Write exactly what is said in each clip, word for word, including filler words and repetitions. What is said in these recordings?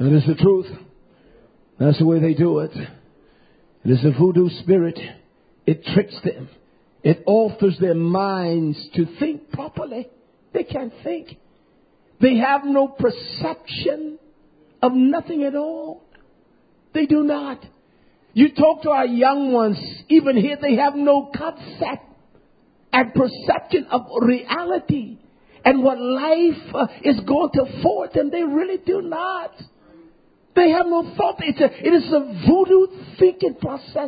That is the truth. That's the way they do it. It is a voodoo spirit. It tricks them. It alters their minds to think properly. They can't think. They have no perception of nothing at all. They do not. You talk to our young ones, even here, they have no concept and perception of reality and what life uh, is going to afford them. They really do not. They have no thought. It's a, it is a voodoo thinking process.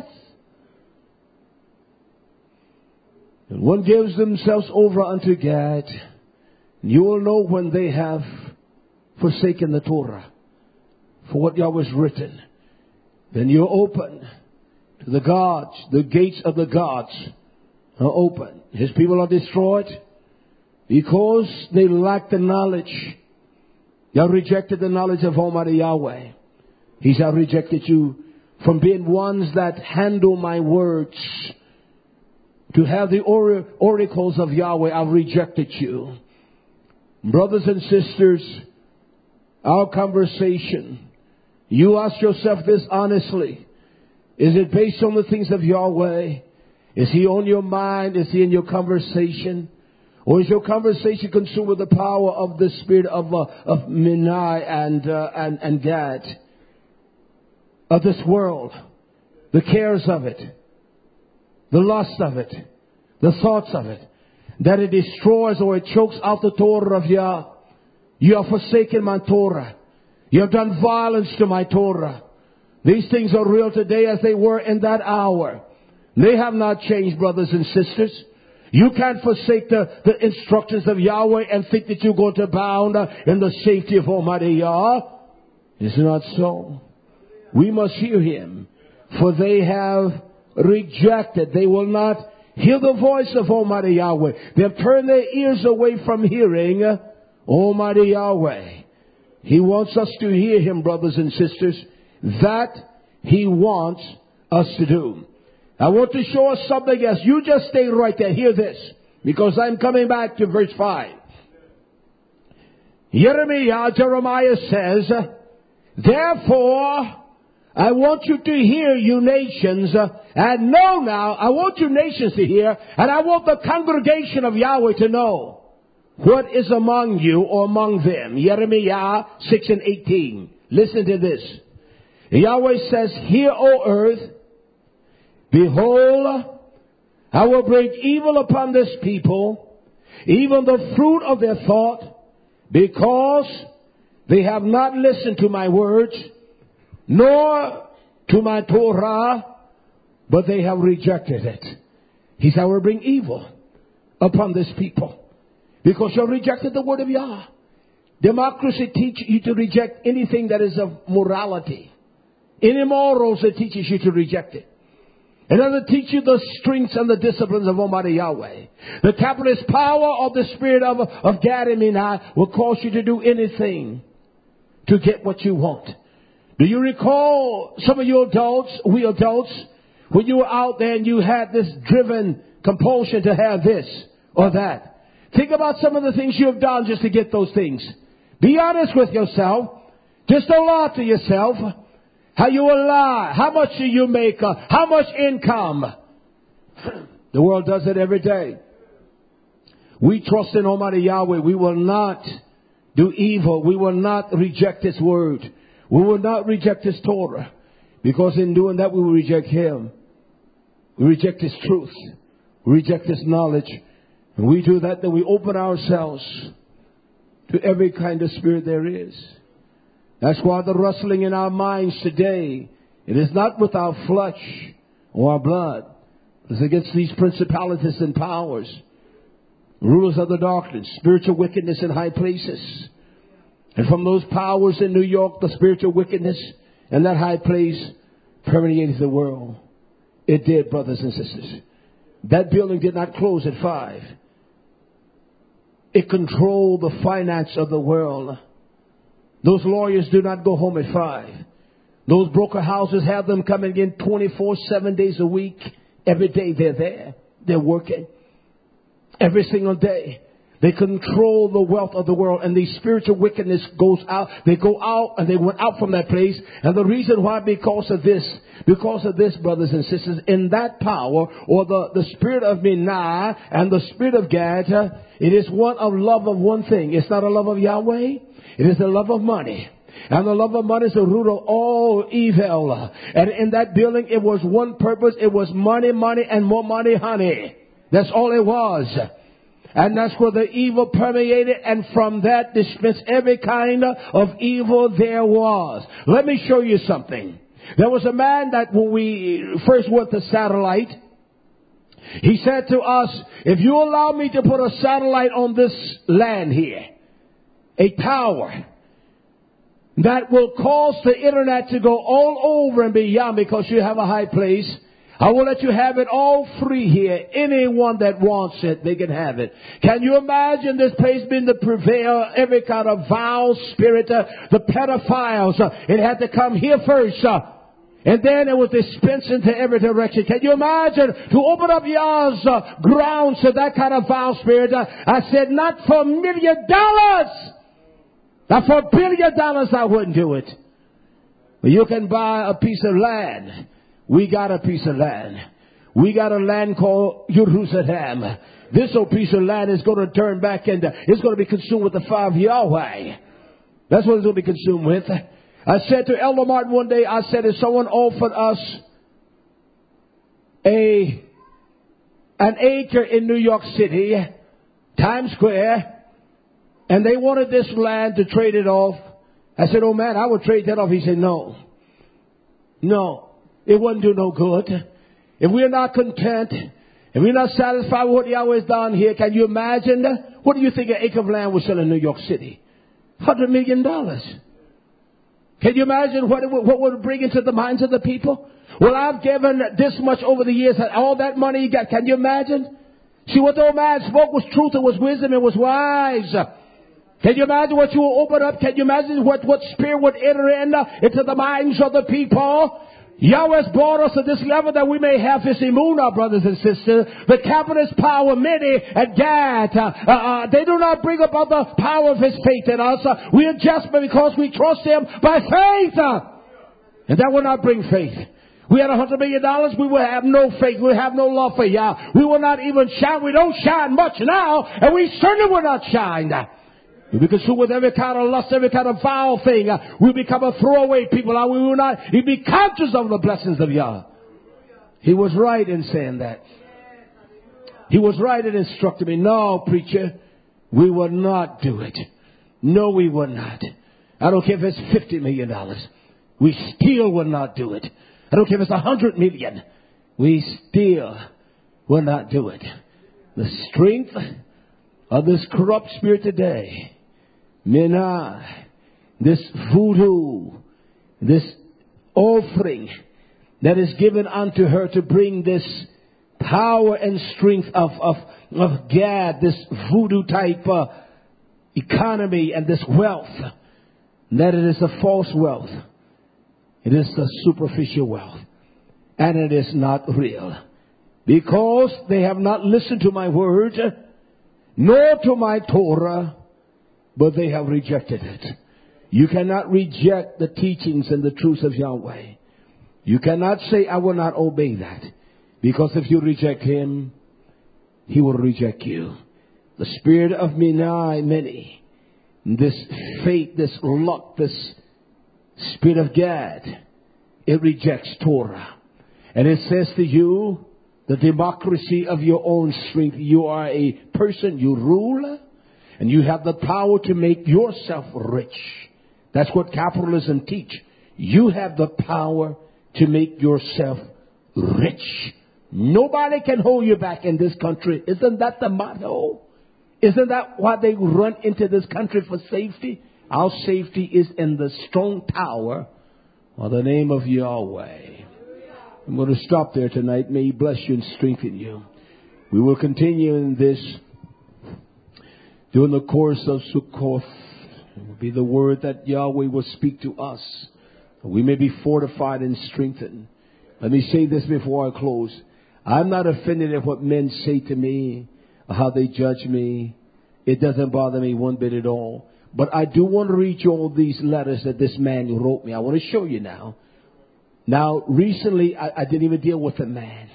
And one gives themselves over unto God. You will know when they have forsaken the Torah for what Yahweh has written. Then you're open to the gods. The gates of the gods are open. His people are destroyed because they lack the knowledge. They have rejected the knowledge of Almighty Yahweh. He has rejected you from being ones that handle my words. To have the or- oracles of Yahweh, I've rejected you. Brothers and sisters, our conversation, you ask yourself this honestly. Is it based on the things of Yahweh? Is He on your mind? Is He in your conversation? Or is your conversation consumed with the power of the spirit of uh, of Minai and, uh, and, and Gad? Of this world. The cares of it. The lust of it. The thoughts of it. That it destroys or it chokes out the Torah of Yah. You have forsaken my Torah. You have done violence to my Torah. These things are real today as they were in that hour. They have not changed, brothers and sisters. You can't forsake the, the instructions of Yahweh and think that you're going to abound in the safety of Almighty Yah. It's not so. We must hear Him. For they have rejected. They will not hear the voice of Almighty Yahweh. They have turned their ears away from hearing Almighty Yahweh. He wants us to hear Him, brothers and sisters. That He wants us to do. I want to show us something else. You just stay right there. Hear this. Because I'm coming back to verse five. Jeremiah, Jeremiah says, therefore, I want you to hear, you nations, uh, and know now, I want you nations to hear, and I want the congregation of Yahweh to know what is among you or among them. Jeremiah six and eighteen. Listen to this. Yahweh says, hear, O earth, behold, I will bring evil upon this people, even the fruit of their thought, because they have not listened to my words, nor to my Torah, but they have rejected it. He said, I will bring evil upon this people, because you have rejected the word of Yah. Democracy teaches you to reject anything that is of morality. Any morals, it teaches you to reject it. And then it teaches you the strengths and the disciplines of Almighty Yahweh. The capitalist power of the spirit of, of Gad and Minai will cause you to do anything to get what you want. Do you recall some of you adults, we adults, when you were out there and you had this driven compulsion to have this or that? Think about some of the things you have done just to get those things. Be honest with yourself. Just don't lie to yourself. How you will lie. How much do you make? Uh, how much income? The world does it every day. We trust in Almighty Yahweh. We will not do evil. We will not reject His word. We will not reject His Torah. Because in doing that, we will reject Him. We reject His truth. We reject His knowledge. And we do that, then we open ourselves to every kind of spirit there is. That's why the wrestling in our minds today, it is not with our flesh or our blood. It's against these principalities and powers, rulers of the darkness, spiritual wickedness in high places. And from those powers in New York, the spiritual wickedness in that high place permeated the world. It did, brothers and sisters. That building did not close at five. It controlled the finance of the world. Those lawyers do not go home at five. Those broker houses have them coming in twenty-four, seven days a week. Every day they're there. They're working. Every single day. They control the wealth of the world, and the spiritual wickedness goes out. They go out, and they went out from that place. And the reason why, because of this, because of this, brothers and sisters, in that power, or the, the spirit of Minah and the spirit of Gad, uh, it is one of love of one thing. It's not a love of Yahweh. It is the love of money. And the love of money is the root of all evil. And in that building, it was one purpose. It was money, money, and more money, honey. That's all it was. And that's where the evil permeated, and from that dispensed every kind of evil there was. Let me show you something. There was a man that when we first went to satellite, he said to us, if you allow me to put a satellite on this land here, a tower, that will cause the internet to go all over and beyond because you have a high place, I will let you have it all free here. Anyone that wants it, they can have it. Can you imagine this place being the prevail, every kind of vile spirit, uh, the pedophiles, uh, it had to come here first, uh, and then it was dispensed into every direction. Can you imagine to open up Yah's uh, grounds to that kind of vile spirit? Uh, I said, not for a million dollars. Not for a billion dollars I wouldn't do it. But you can buy a piece of land. We got a piece of land. We got a land called Jerusalem. This old piece of land is going to turn back into, it's going to be consumed with the fire of Yahweh. That's what it's going to be consumed with. I said to Elder Martin one day, I said, if someone offered us a, an acre in New York City, Times Square, and they wanted this land to trade it off, I said, oh man, I would trade that off. He said, no, no. It wouldn't do no good. If we're not content, if we're not satisfied with what Yahweh has done here, can you imagine? What do you think an acre of land would sell in New York City? Hundred million dollars. Can you imagine what it would, what would it bring into the minds of the people? Well, I've given this much over the years, all that money you got. Can you imagine? See, what the old man spoke was truth, it was wisdom, it was wise. Can you imagine what you will open up? Can you imagine what, what spirit would enter in uh, into the minds of the people? Yahweh has brought us to this level that we may have His emunah, brothers and sisters. The capitalist power, many at Gad, uh, uh, they do not bring about the power of His faith in us. Uh, we are just because we trust Him by faith. Uh, and that will not bring faith. We had a hundred million dollars, we will have no faith. We will have no love for Yah. We will not even shine. We don't shine much now, and we certainly will not shine. We'll be consumed with every kind of lust, every kind of foul thing. Uh, we'll become a throwaway people. Uh, we will not we'll be conscious of the blessings of Yah. He was right in saying that. He was right in instructing me. No, preacher, we will not do it. No, we will not. I don't care if it's fifty million dollars. We still will not do it. I don't care if it's a hundred million. We still will not do it. The strength of this corrupt spirit today, Minah, this voodoo, this offering that is given unto her to bring this power and strength of, of, of Gad, this voodoo type uh, economy and this wealth, that it is a false wealth. It is a superficial wealth. And it is not real. Because they have not listened to my word, nor to my Torah, but they have rejected it. You cannot reject the teachings and the truths of Yahweh. You cannot say, I will not obey that. Because if you reject Him, He will reject you. The spirit of Minah, many, this faith, this luck, this spirit of Gad, it rejects Torah. And it says to you, the democracy of your own strength. You are a person, you rule, and you have the power to make yourself rich. That's what capitalism teach. You have the power to make yourself rich. Nobody can hold you back in this country. Isn't that the motto? Isn't that why they run into this country for safety? Our safety is in the strong tower of the name of Yahweh. I'm going to stop there tonight. May He bless you and strengthen you. We will continue in this during the course of Sukkoth. It will be the word that Yahweh will speak to us. We may be fortified and strengthened. Let me say this before I close. I'm not offended at what men say to me, or how they judge me. It doesn't bother me one bit at all. But I do want to read you all these letters that this man wrote me. I want to show you now. Now, recently, I, I didn't even deal with the man.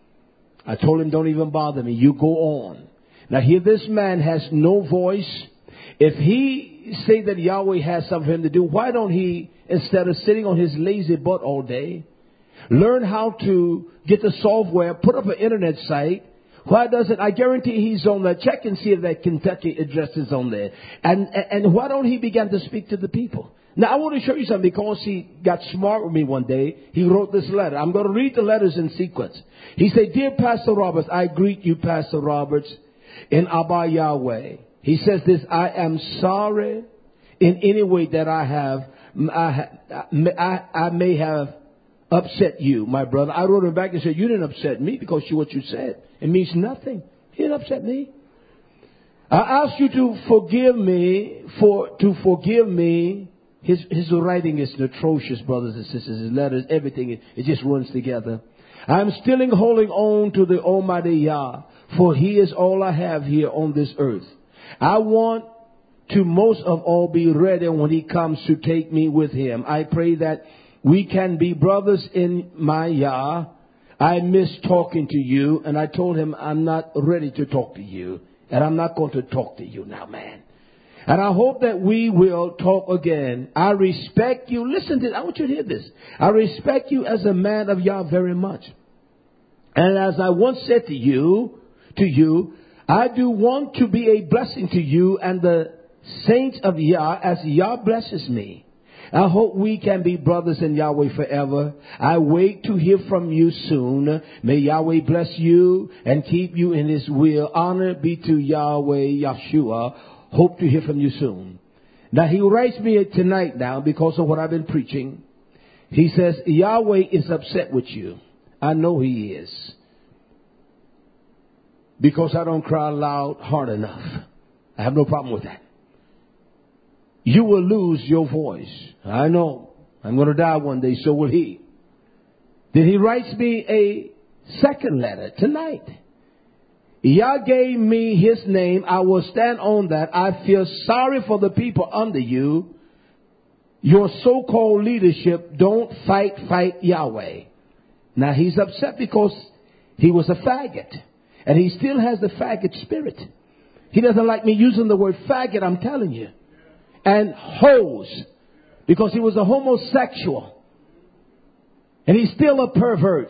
I told him, don't even bother me. You go on. Now, here this man has no voice. If he say that Yahweh has something for him to do, why don't he, instead of sitting on his lazy butt all day, learn how to get the software, put up an internet site? Why doesn't, I guarantee he's on there. Check and see if that Kentucky address is on there. And, and, and why don't he begin to speak to the people? Now, I want to show you something because he got smart with me one day. He wrote this letter. I'm going to read the letters in sequence. He said, Dear Pastor Roberts, I greet you, Pastor Roberts, in Abba Yahweh. He says this, I am sorry in any way that I have, I, I, I may have upset you, my brother. I wrote him back and said, you didn't upset me because you, what you said. It means nothing. He didn't upset me. I ask you to forgive me for, to forgive me. His, his writing is atrocious, brothers and sisters. His letters, everything, it, it just runs together. I'm still holding on to the Almighty Yah, for He is all I have here on this earth. I want to most of all be ready when He comes to take me with Him. I pray that we can be brothers in my Yah. I miss talking to you, and I told him I'm not ready to talk to you, and I'm not going to talk to you now, man. And I hope that we will talk again. I respect you. Listen to this. I want you to hear this. I respect you as a man of Yah very much. And as I once said to you, to you, I do want to be a blessing to you and the saints of Yah as Yah blesses me. I hope we can be brothers in Yahweh forever. I wait to hear from you soon. May Yahweh bless you and keep you in His will. Honor be to Yahweh Yahshua. Hope to hear from you soon. Now, he writes me tonight now because of what I've been preaching. He says, Yahweh is upset with you. I know He is. Because I don't cry loud hard enough. I have no problem with that. You will lose your voice. I know. I'm going to die one day, so will he. Then he writes me a second letter tonight. Yah gave me His name. I will stand on that. I feel sorry for the people under you. Your so-called leadership don't fight, fight Yahweh. Now he's upset because he was a faggot. And he still has the faggot spirit. He doesn't like me using the word faggot, I'm telling you. And hoes. Because he was a homosexual. And he's still a pervert.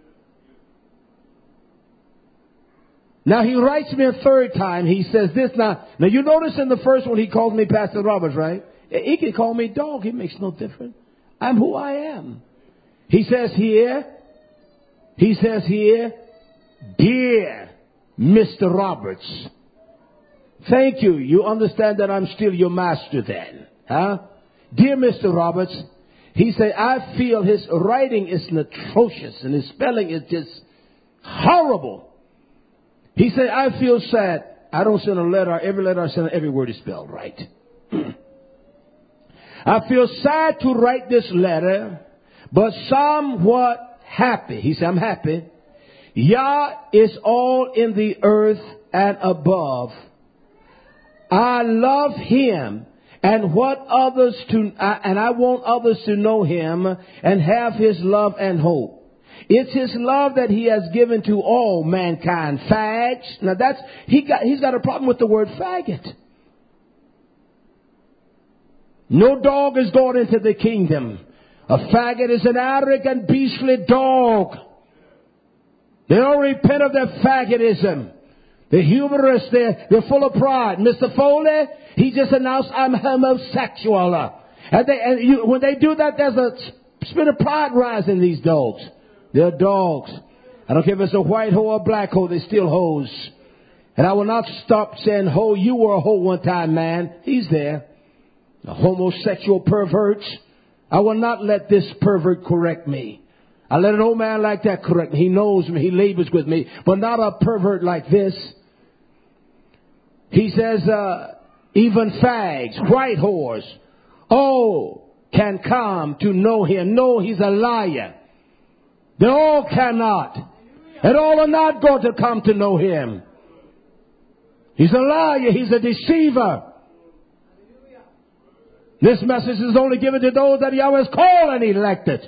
Now he writes me a third time. He says this now. Now you notice in the first one he calls me Pastor Roberts, right? He can call me dog. It makes no difference. I'm who I am. He says here. He says here. Dear Mister Roberts. Thank you. You understand that I'm still your master then. Huh? Dear Mister Roberts. He said, I feel his writing is atrocious and his spelling is just horrible. He said, I feel sad. I don't send a letter. Every letter I send, every word is spelled right. I feel sad to write this letter, but somewhat happy. He said, I'm happy. Yah is all in the earth and above. I love Him and what others to, and I want others to know Him and have His love and hope. It's His love that He has given to all mankind. Fags. Now that's, he got, he's got a problem with the word faggot. No dog is going into the kingdom. A faggot is an arrogant, beastly dog. They don't repent of their faggotism. They're humorous. They're, they're full of pride. Mister Foley, he just announced I'm homosexual. And, they, and you, when they do that, there's a spirit of pride rising in these dogs. They're dogs. I don't care if it's a white hoe or a black hoe, they're still hoes. And I will not stop saying, ho, you were a hoe one time, man. He's there. A homosexual pervert. I will not let this pervert correct me. I let an old man like that correct me. He knows me. He labors with me. But not a pervert like this. He says, uh, even fags, white whores, all can come to know Him. No, he's a liar. They all cannot. And all are not going to come to know Him. He's a liar. He's a deceiver. This message is only given to those that Yahweh has called and elected.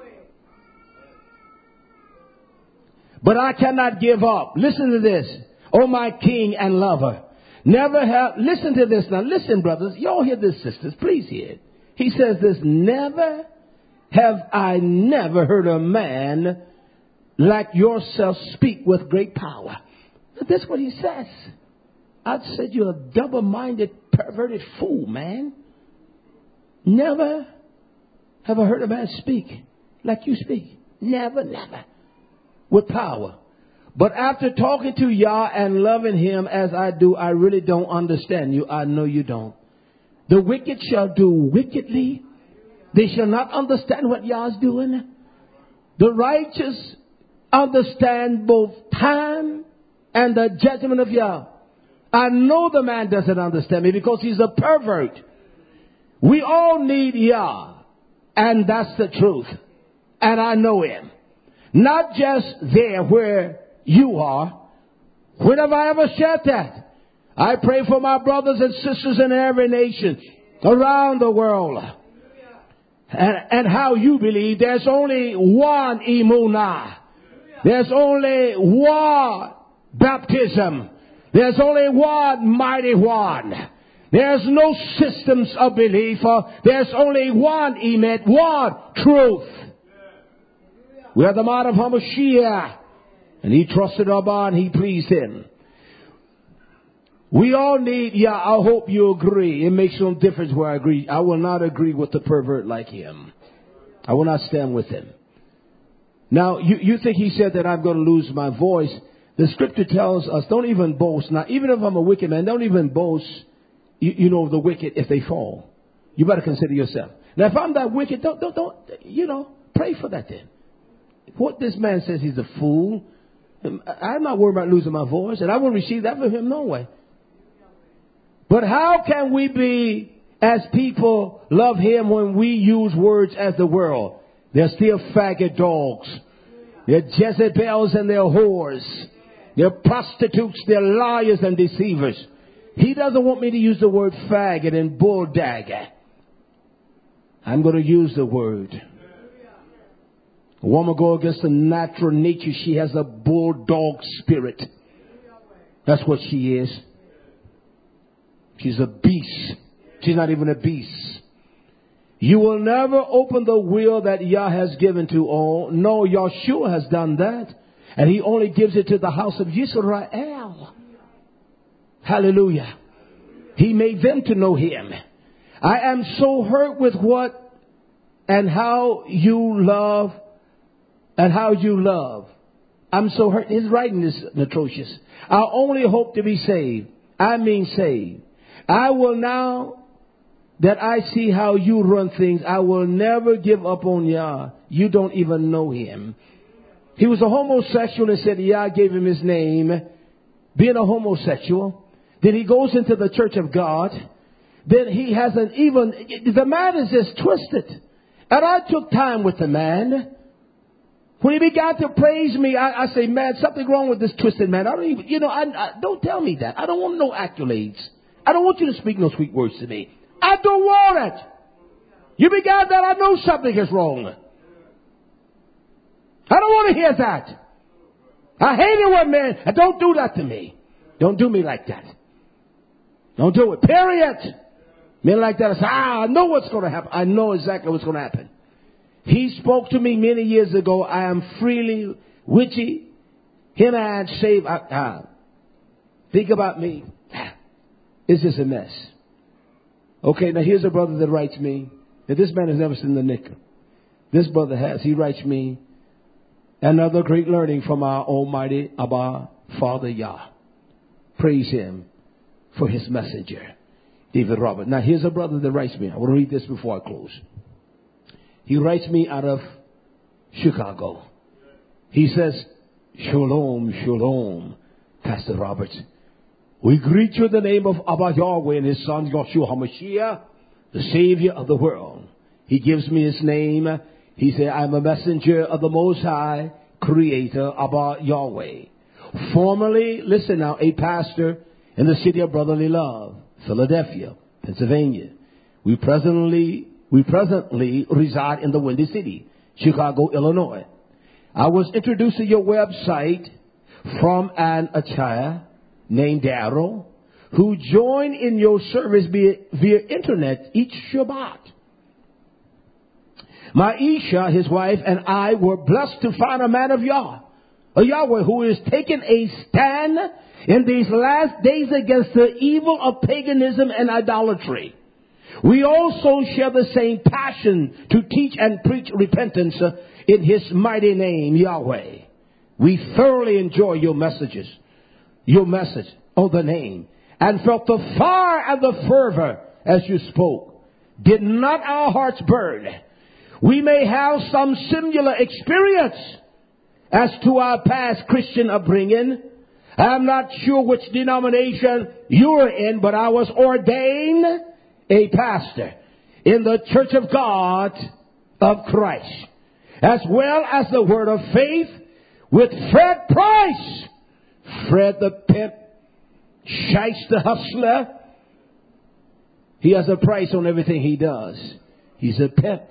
But I cannot give up. Listen to this. Oh, my King and lover. Never have, listen to this now. Listen, brothers. Y'all hear this, sisters. Please hear it. He says this, never have I never heard a man like yourself speak with great power. That's what he says. I said you're a double-minded, perverted fool, man. Never have I heard a man speak like you speak. Never, never. With power. But after talking to Yah and loving him as I do, I really don't understand you. I know you don't. The wicked shall do wickedly. They shall not understand what Yah's doing. The righteous understand both time and the judgment of Yah. I know the man doesn't understand me because he's a pervert. We all need Yah. And that's the truth. And I know him. Not just there where you are. When have I ever said that? I pray for my brothers and sisters in every nation around the world. And, and how you believe there's only one Emunah. There's only one baptism. There's only one mighty one. There's no systems of belief. There's only one emet, one truth. We are the man of Hamashiach. And he trusted Abba and he pleased him. We all need, yeah, I hope you agree. It makes no difference where I agree. I will not agree with the pervert like him. I will not stand with him. Now, you, you think he said that I'm going to lose my voice. The scripture tells us, don't even boast. Now, even if I'm a wicked man, don't even boast, you, you know, the wicked if they fall. You better consider yourself. Now, if I'm that wicked, don't, don't, don't, you know, pray for that then. What this man says, he's a fool. I'm not worried about losing my voice, and I won't receive that from him no way. But how can we be, as people, love him when we use words as the world? They're still faggot dogs. They're Jezebels and they're whores. They're prostitutes, they're liars and deceivers. He doesn't want me to use the word faggot and bulldagger. I'm going to use the word. A woman go against the natural nature. She has a bulldog spirit. That's what she is. She's a beast. She's not even a beast. You will never open the will that Yah has given to all. No, Yahshua has done that. And he only gives it to the house of Yisrael. Hallelujah. He made them to know him. I am so hurt with what and how you love and how you love. I'm so hurt. His writing is atrocious. I only hope to be saved. I mean saved. I will now that I see how you run things, I will never give up on Yah. You don't even know him. He was a homosexual and said Yah gave him his name, being a homosexual. Then he goes into the church of God. Then he has an even, the man is just twisted. And I took time with the man. When he began to praise me, I, I say, man, something wrong with this twisted man. I don't even, you know, I, I, don't tell me that. I don't want no accolades. I don't want you to speak no sweet words to me. I don't want it. You began that, I know something is wrong. I don't want to hear that. I hate it when men, and don't do that to me. Don't do me like that. Don't do it. Period. Men like that, I say, ah, I know what's going to happen. I know exactly what's going to happen. He spoke to me many years ago. I am freely witchy. Him and save. Uh, uh, think about me. It's just a mess. Okay, now here's a brother that writes me. That this man has never seen the knicker. This brother has. He writes me another great learning from our Almighty Abba Father Yah. Praise him for his messenger, David Robert. Now here's a brother that writes me. I want to read this before I close. He writes me out of Chicago. He says, Shalom, Shalom, Pastor Roberts. We greet you in the name of Abba Yahweh and his son Yahshua HaMashiach, the Savior of the world. He gives me his name. He said, I'm a messenger of the Most High, Creator, Abba Yahweh. Formerly, listen now, a pastor in the city of brotherly love, Philadelphia, Pennsylvania. We presently, we presently reside in the Windy City, Chicago, Illinois. I was introduced to your website from an Achaya named Darrell, who joined in your service via, via internet each Shabbat. My Isha, his wife, and I were blessed to find a man of Yah, a Yahweh who is taking a stand in these last days against the evil of paganism and idolatry. We also share the same passion to teach and preach repentance in his mighty name, Yahweh. We thoroughly enjoy your messages, your message on the name, and felt the fire and the fervor as you spoke. Did not our hearts burn? We may have some similar experience as to our past Christian upbringing. I'm not sure which denomination you're in, but I was ordained a pastor in the Church of God of Christ, as well as the Word of Faith with Fred Price. Fred the pimp, Shice the hustler. He has a price on everything he does. He's a pimp.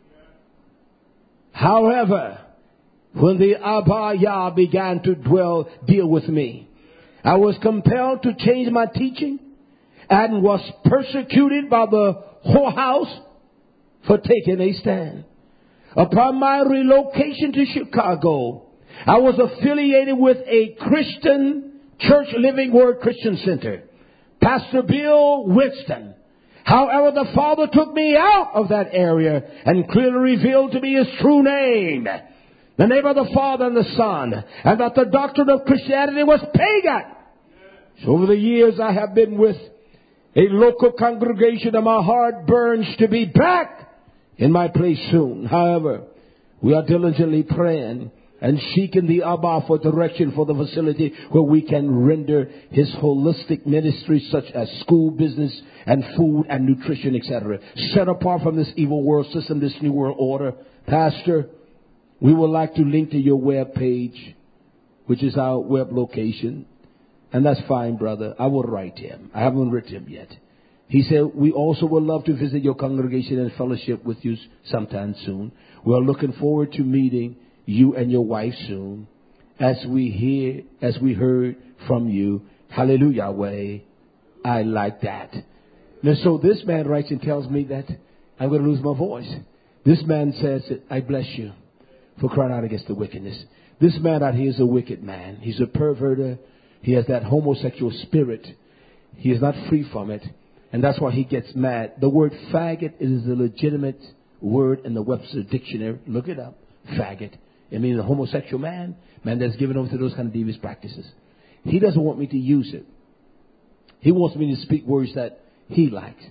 However, when the Abba Yah began to dwell, deal with me, I was compelled to change my teaching and was persecuted by the whorehouse for taking a stand. Upon my relocation to Chicago, I was affiliated with a Christian church, Living Word Christian Center, Pastor Bill Winston. However, the Father took me out of that area and clearly revealed to me his true name, the name of the Father and the Son, and that the doctrine of Christianity was pagan. So over the years I have been with a local congregation, and my heart burns to be back in my place soon. However, we are diligently praying and seeking the Abba for direction for the facility where we can render his holistic ministry such as school, business, and food and nutrition, et cetera. Set apart from this evil world system, this new world order. Pastor, we would like to link to your web page, which is our web location. And that's fine, brother. I will write him. I haven't written him yet. He said, we also would love to visit your congregation and fellowship with you sometime soon. We are looking forward to meeting you and your wife soon, as we hear, as we heard from you. Hallelujah, way. I like that. And so this man writes and tells me that I'm going to lose my voice. This man says, I bless you for crying out against the wickedness. This man out here is a wicked man. He's a perverter. He has that homosexual spirit. He is not free from it. And that's why he gets mad. The word faggot is a legitimate word in the Webster Dictionary. Look it up. Faggot. It means a homosexual man, man that's given over to those kind of devious practices. He doesn't want me to use it. He wants me to speak words that he likes.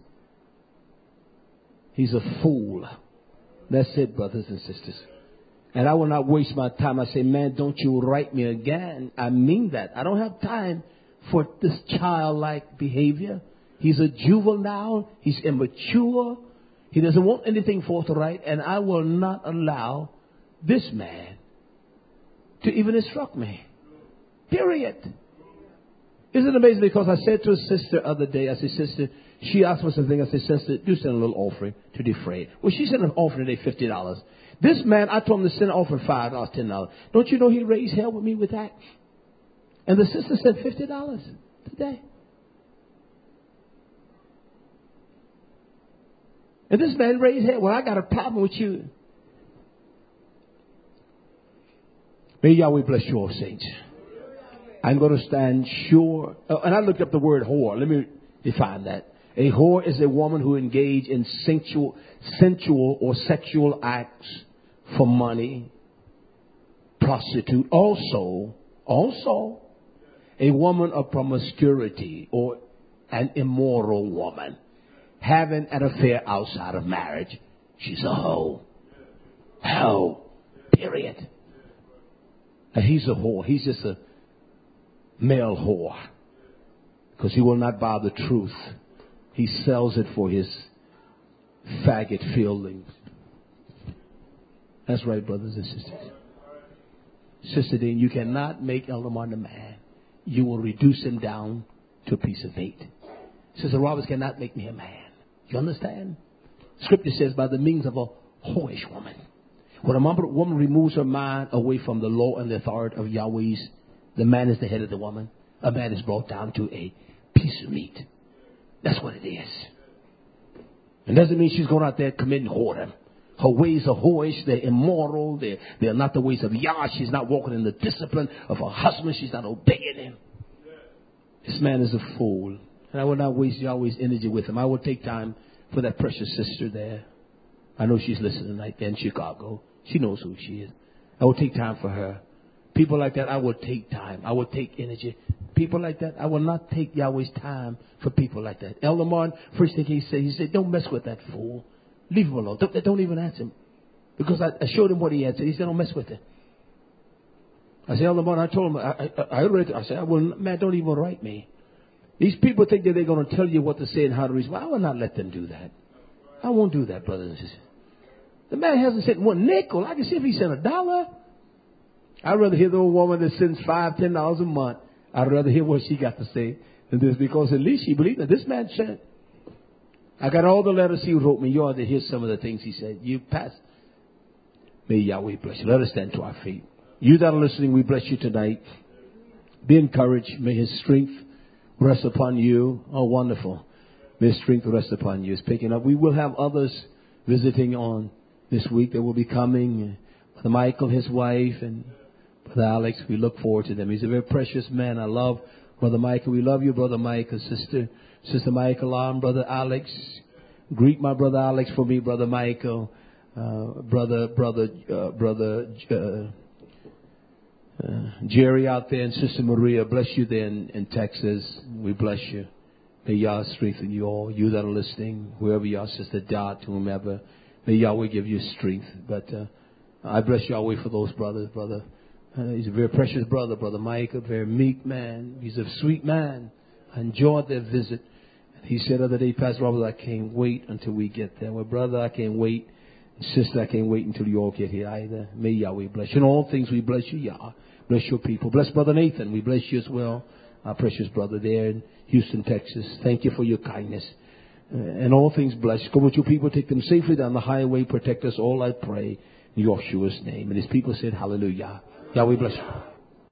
He's a fool. That's it, brothers and sisters. And I will not waste my time. I say, man, don't you write me again. I mean that. I don't have time for this childlike behavior. He's a juvenile. He's immature. He doesn't want anything forthright. And I will not allow this man to even instruct me. Period. Isn't it amazing? Because I said to a sister the other day, I said, sister, she asked for something. I said, sister, do send a little offering to defray. Well, she sent an offering today, fifty dollars. This man, I told him to send an offering five dollars, ten dollars. Don't you know he raised hell with me with that? And the sister said fifty dollars today. And this man raised hell. Well, I got a problem with you. May Yahweh bless you all, saints. I'm going to stand sure. Oh, and I looked up the word whore. Let me define that. A whore is a woman who engaged in sensual, sensual or sexual acts for money. Prostitute. Also, also, a woman of promiscuity or an immoral woman. Having an affair outside of marriage. She's a hoe. Hoe. Period. And he's a whore. He's just a male whore. Because he will not buy the truth. He sells it for his faggot feelings. That's right, brothers and sisters. Sister Dean, you cannot make Elder Martin a man. You will reduce him down to a piece of meat. Sister Roberts cannot make me a man. You understand? Scripture says by the means of a whorish woman. When a woman removes her mind away from the law and the authority of Yahweh's, the man is the head of the woman. A man is brought down to a piece of meat. That's what it is. It doesn't mean she's going out there committing whoredom. Her ways are whorish. They're immoral. They're, they're not the ways of Yah. She's not walking in the discipline of her husband. She's not obeying him. This man is a fool. And I will not waste Yahweh's energy with him. I will take time for that precious sister there. I know she's listening tonight there in Chicago. She knows who she is. I will take time for her. People like that, I will take time. I will take energy. People like that, I will not take Yahweh's time for people like that. Elder Martin, first thing he said, he said, don't mess with that fool. Leave him alone. Don't, don't even answer him. Because I, I showed him what he had said. He said, don't mess with it. I said, Elder Martin, I told him, I, I, I read it. I said, I will, man, don't even write me. These people think that they're going to tell you what to say and how to read. Well, I will not let them do that. I won't do that, brothers and sisters. The man hasn't sent one nickel. I can see if he sent a dollar. I'd rather hear the old woman that sends five, ten dollars a month. I'd rather hear what she got to say than this, because at least she believed that this man sent. I got all the letters he wrote me. You ought to hear some of the things he said. You passed. May Yahweh bless you. Let us stand to our feet. You that are listening, we bless you tonight. Be encouraged. May his strength rest upon you. Oh, wonderful. May his strength rest upon you. It's picking up. We will have others visiting on this week that will be coming. Brother Michael, his wife, and Brother Alex. We look forward to them. He's a very precious man. I love Brother Michael. We love you, Brother Michael. Sister, Sister Michael, um, Brother Alex. Greet my Brother Alex for me, Brother Michael. Uh, brother, brother, uh, brother, uh, uh, Jerry out there, and Sister Maria. Bless you there in, in Texas. We bless you. May Yah strengthen you all. You that are listening, whoever you are, Sister Dot, whomever. May Yahweh give you strength. But uh, I bless Yahweh for those brothers, brother. Uh, he's a very precious brother, Brother Mike, a very meek man. He's a sweet man. I enjoyed their visit. And he said the other day, Pastor Robert, I can't wait until we get there. Well, brother, I can't wait. Sister, I can't wait until you all get here either. May Yahweh bless you. In all things, we bless you, Yah. Bless your people. Bless Brother Nathan. We bless you as well, our precious brother there in Houston, Texas. Thank you for your kindness. Uh, and all things blessed. Go with your people. Take them safely down the highway. Protect us all, I pray. In Yahshua's name. And his people said, hallelujah. Yahweh bless you.